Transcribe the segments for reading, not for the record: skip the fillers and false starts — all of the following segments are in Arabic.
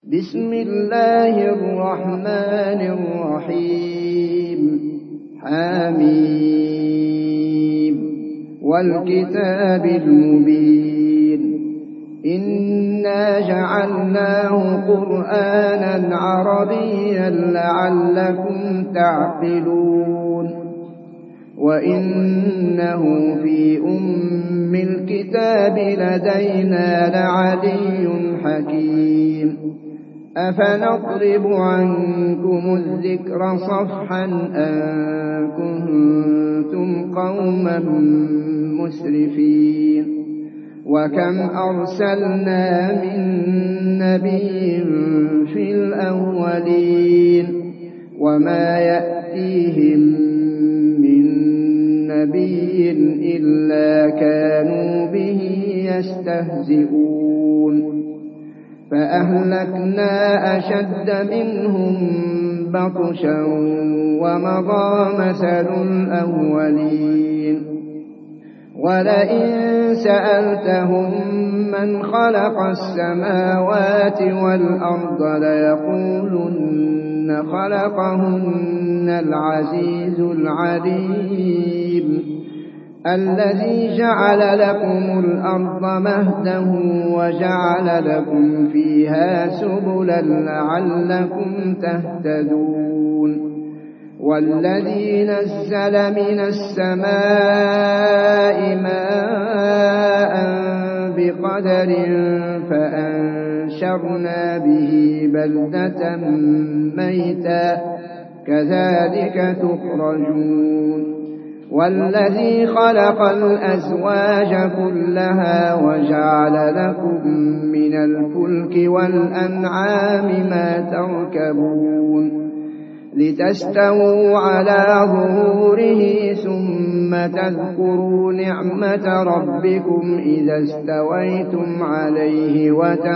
بسم الله الرحمن الرحيم حميم والكتاب المبين إنا جعلناه قرآنا عربيا لعلكم تعقلون وإنه في أم الكتاب لدينا لعلي حكيم أفنضرب عنكم الذكر صفحا أن كنتم قوما مسرفين وكم أرسلنا من نبي في الأولين وما يأتيهم من نبي إلا كانوا به يستهزئون فأهلكنا أشد منهم بطشا ومضى مثل الأولين ولئن سألتهم من خلق السماوات والأرض ليقولن خلقهن العزيز العليم الذي جعل لكم الأرض مهدا وجعل لكم فيها سبلا لعلكم تهتدون والذي نزل من السماء ماء بقدر فأنشرنا به بلدة ميتا كذلك تخرجون والذي خلق الأزواج كلها وجعل لكم من الفلك والأنعام ما تركبون لتستووا على ظهوره ثم تذكروا نعمة ربكم إذا استويتم عليه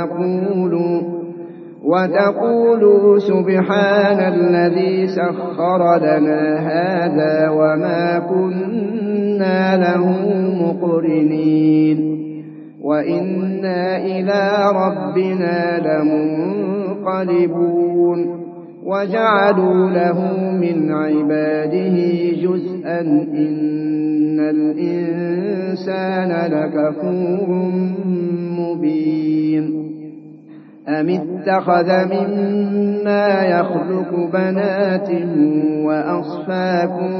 وتقولوا سبحان الذي سخر لنا هذا وما كنا له مقرنين وإنا إلى ربنا لمنقلبون وجعلوا له من عباده جزءا إن الإنسان لكفور مبين أم اتخذ مما يخلق بنات وأصفاكم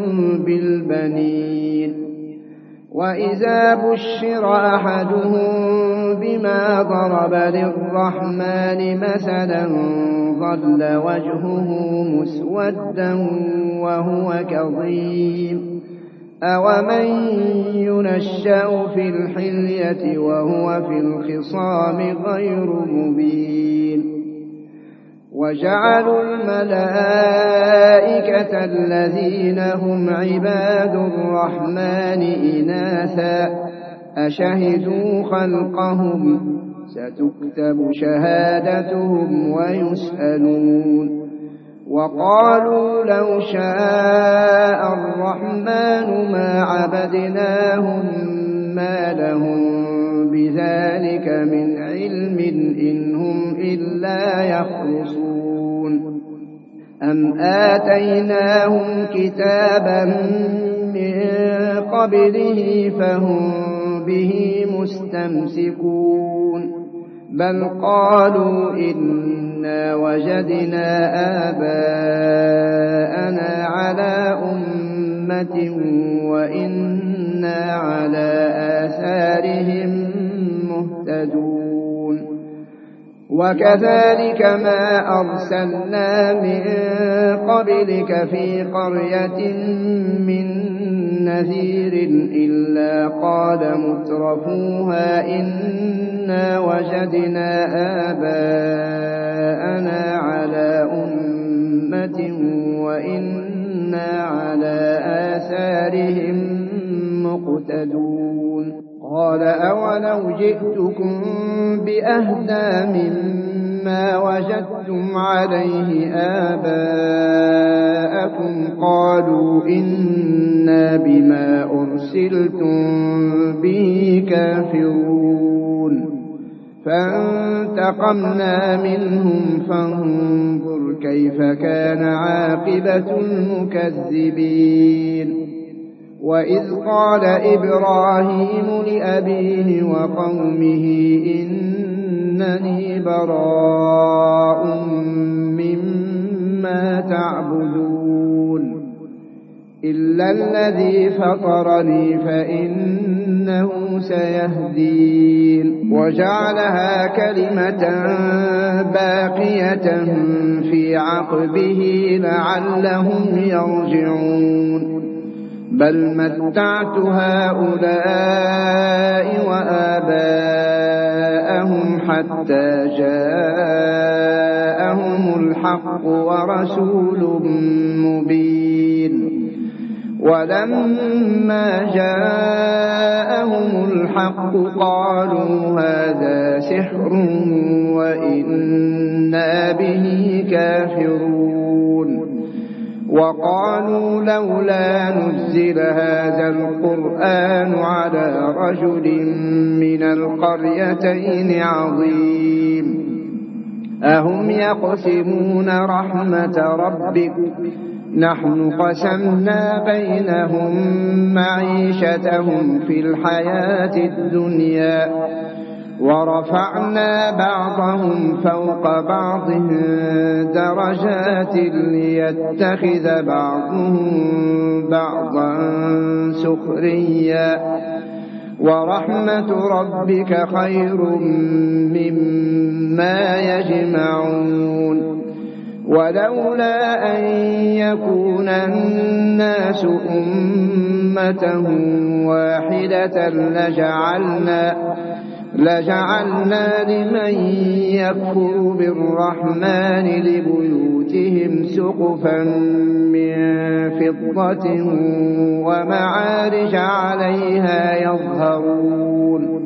بالبنين وإذا بشر أحدهم بما ضرب للرحمن مثلا ظل وجهه مسودا وهو كظيم أومن ينشأ في الحلية وهو في الخصام غير مبين وجعلوا الملائكة الذين هم عباد الرحمن إناثا أشهدوا خلقهم ستكتب شهادتهم ويسألون وقالوا لو شاء الرحمن ما عبدناهم ما لهم بذلك من علم إن هم إلا يخرصون أم آتيناهم كتابا من قبله فهم به مستمسكون بل قالوا إنا وجدنا آباءنا على أمة وإنا على آثارهم مهتدون وكذلك ما أرسلنا من قبلك في قرية من نذير إلا قال مترفوها إنا وجدنا آباءنا على أمة وإنا على آثارهم مقتدون قال أولو جئتكم بأهدى مما وجدتم عليه آباءكم قالوا إنا بما أرسلتم به كافرون فانتقمنا فانتقمنا منهم فانظر كيف كان عاقبة المكذبين وإذ قال إبراهيم لأبيه وقومه إنني براء مما تعبدون إلا الذي فطرني فإنه سيهدين وجعلها كلمة باقية في عقبه لعلهم يرجعون بل متعت هؤلاء وآباءهم حتى جاءهم الحق ورسول مبين ولما جاءهم الحق قالوا هذا سحر وإنا به كافرون وقالوا لولا نزل هذا القرآن على رجل من القريتين عظيم أهم يقسمون رحمة ربك نحن قسمنا بينهم معيشتهم في الحياة الدنيا ورفعنا بعضهم فوق بعض درجات ليتخذ بعضهم بعضا سخريا ورحمة ربك خير مما يجمعون ولولا أن يكون الناس أمة واحدة لجعلنا لمن يكفر بالرحمن لبيوتهم سقفا من فضة ومعارج عليها يظهرون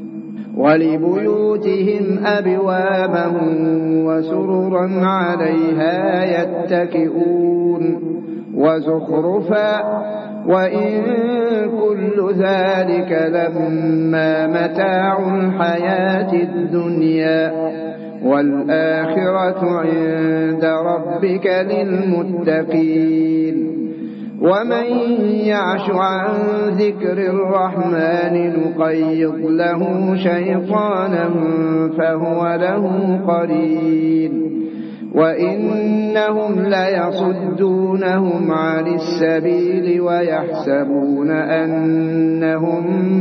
ولبيوتهم أبوابا وسررا عليها يتكئون وزخرفا وإن كل ذلك لما متاع الحياة الدنيا والآخرة عند ربك للمتقين ومن يعش عن ذكر الرحمن نقيض له شيطانا فهو له قرين وإنهم ليصدونهم عن السبيل ويحسبون أنهم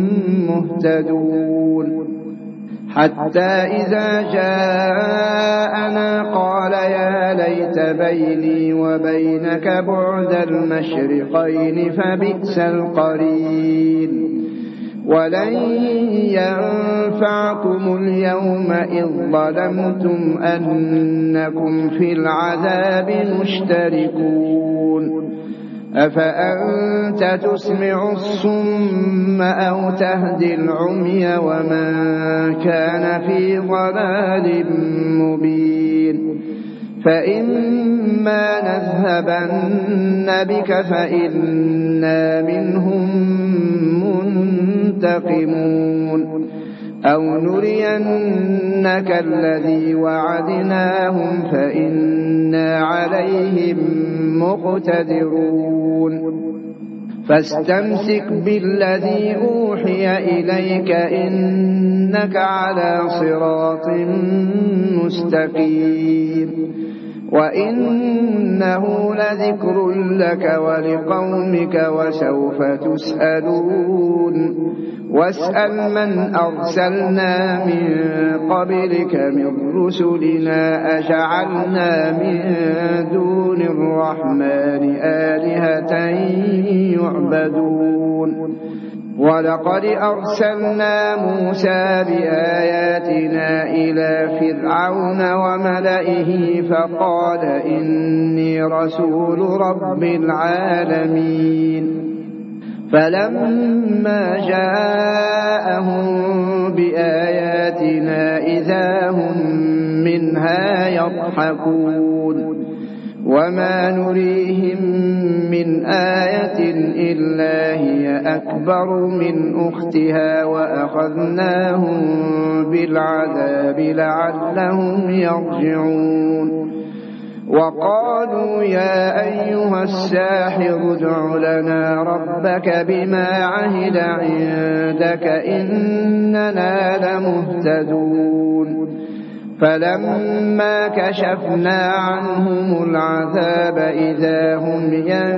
مهتدون حتى إذا جاءنا قال يا ليت بيني وبينك بعد المشرقين فبئس القرين ولن ينفعكم اليوم إذ ظلمتم أنكم في العذاب مشتركون أفأنت تسمع الصم أو تهدي العمي ومن كان في ضلال مبين فإما نذهبن بك فإنا منهم منتقمون أو نرينك الذي وعدناهم فإنا عليهم مقتدرون فاستمسك بالذي أوحي إليك إنك على صراط مستقيم وإنه لذكر لك ولقومك وسوف تسألون واسأل من أرسلنا من قبلك من رسلنا أجعلنا من دون الرحمن آلهة يعبدون ولقد أرسلنا موسى بآياتنا إلى فرعون وملئه فقال إني رسول رب العالمين فلما جاءهم بآياتنا إذا هم منها يضحكون وما نريهم من آية إلا هي أكبر من أختها وأخذناهم بالعذاب لعلهم يرجعون وقالوا يا أيها الساحر ادع لنا ربك بما عهد عندك إننا لمهتدون فلما كشفنا عنهم العذاب إذا هم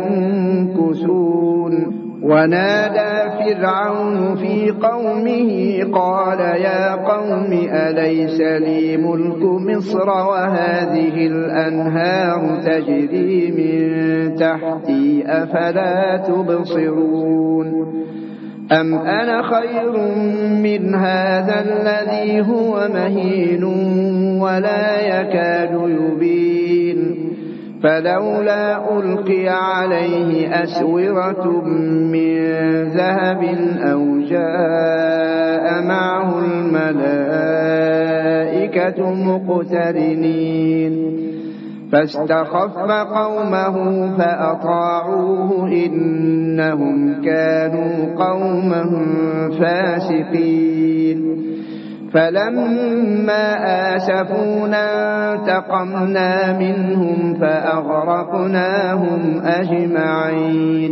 ينكثون ونادى فرعون في قومه قال يا قوم أليس لي ملك مصر وهذه الأنهار تجري من تحتي أفلا تبصرون أم أنا خير من هذا الذي هو مهين ولا يكاد يبين فلولا ألقي عليه أسورة من ذهب أو جاء معه الملائكة مقترنين فاستخف قومه فأطاعوه إنهم كانوا قوما فاسقين فلما آسفونا انتقمنا منهم فأغرقناهم أجمعين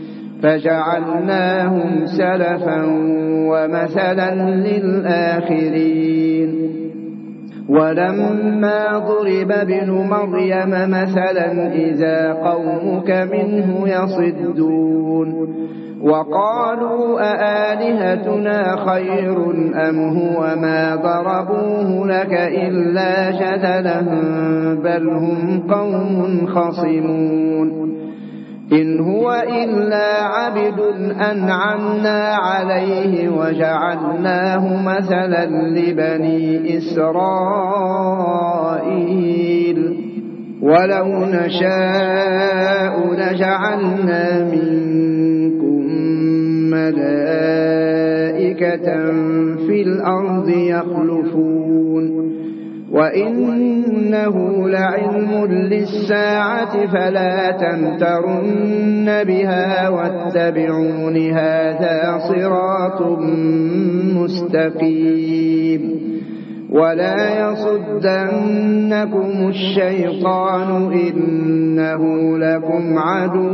فجعلناهم سلفا ومثلا للآخرين ولما ضرب ابن مريم مثلا إذا قومك منه يصدون وقالوا أآلهتنا خير أم هو ما ضربوه لك إلا جدلا بل هم قوم خصمون إن هو إلا عبد أنعمنا عليه وجعلناه مثلا لبني إسرائيل ولو نشاء لجعلنا منكم ملائكة في الأرض يخلفون وإنه لعلم للساعة فلا تمترن بها واتبعون هذا صراط مستقيم ولا يصدنكم الشيطان إنه لكم عدو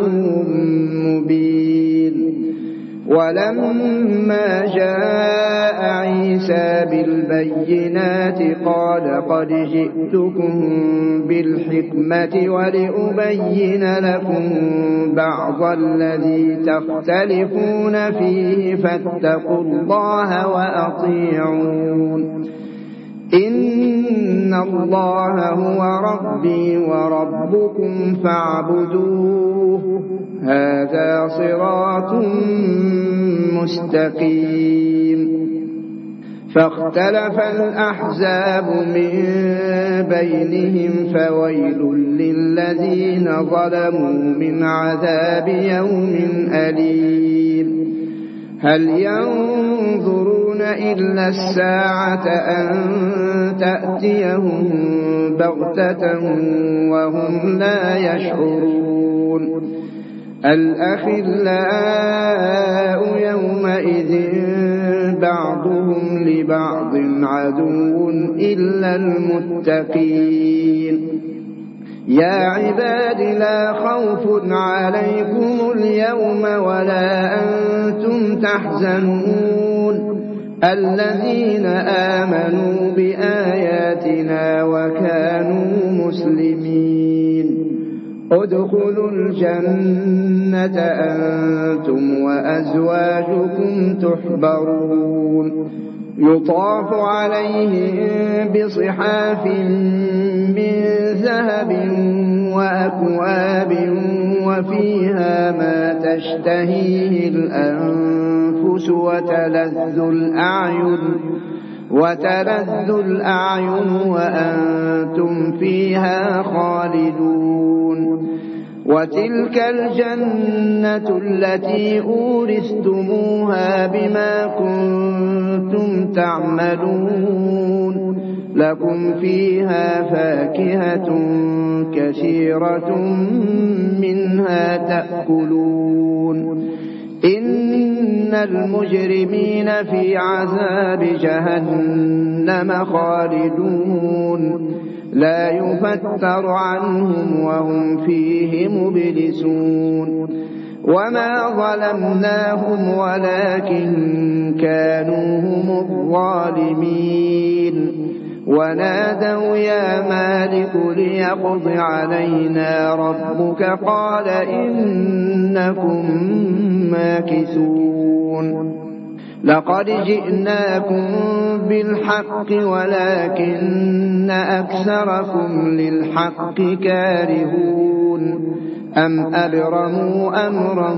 مبين ولما جاء عيسى بالبينات قال قد جئتكم بالحكمة ولأبين لكم بعض الذي تختلفون فيه فاتقوا الله وأطيعون إن الله هو ربي وربكم فاعبدوه هذا صراط مستقيم فاختلف الأحزاب من بينهم فويل للذين ظلموا من عذاب يوم أليم هل ينظرون إلا الساعة أن تأتيهم بغتة وهم لا يشعرون الأخلاء يومئذ بعضهم لبعض عدو إلا المتقين يا عباد لا خوف عليكم اليوم ولا أنتم تحزنون الذين آمنوا بآياتنا وكانوا مسلمين ادخلوا الجنة أنتم وأزواجكم تحبرون يطاف عليهم بصحاف من ذهب وأكواب وفيها ما تشتهيه الأنفس وتلذ الأعين وأنتم فيها خالدون وتلك الجنة التي أورثتموها بما كنتم تعملون لكم فيها فاكهة كثيرة منها تأكلون إن المجرمين في عذاب جهنم خالدون لا يفتر عنهم وهم فيه مبلسون وما ظلمناهم ولكن كانوا هم الظالمين ونادوا يا مالك ليقض علينا ربك قال إنكم ماكثون لقد جئناكم بالحق ولكن أكثركم للحق كارهون أم أبرموا أمرا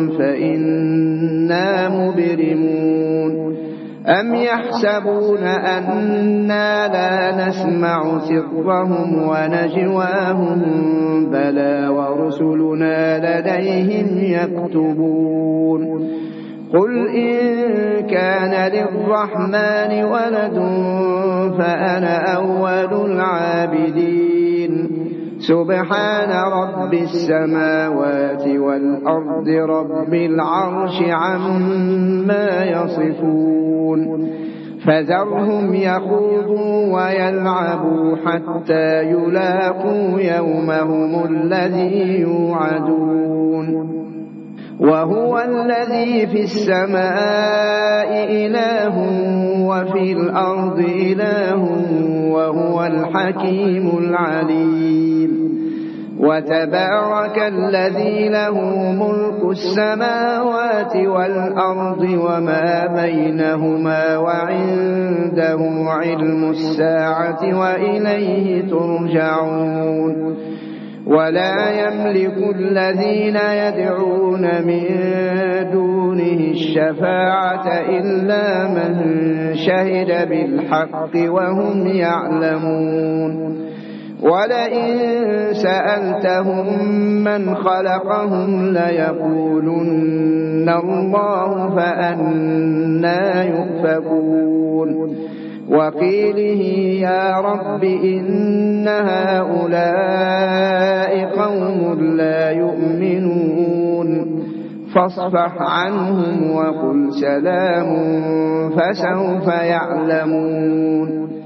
فإنا مبرمون أم يحسبون أنا لا نسمع سرهم ونجواهم بلى ورسلنا لديهم يكتبون قل إن كان للرحمن ولد فأنا أول العابدين سبحان رب السماوات والأرض رب العرش عما يصفون فذرهم يخوضوا ويلعبوا حتى يلاقوا يومهم الذي يوعدون وهو الذي في السماء إله وفي الأرض إله وهو الحكيم العليم وتبارك الذي له ملك السماوات والأرض وما بينهما وعنده علم الساعة وإليه ترجعون ولا يملك الذين يدعون من دونه الشفاعة إلا من شهد بالحق وهم يعلمون ولئن سألتهم من خلقهم ليقولن الله فأنى يؤفكون وقيله يا رب إن هؤلاء قوم لا يؤمنون فاصفح عنهم وقل سلام فسوف يعلمون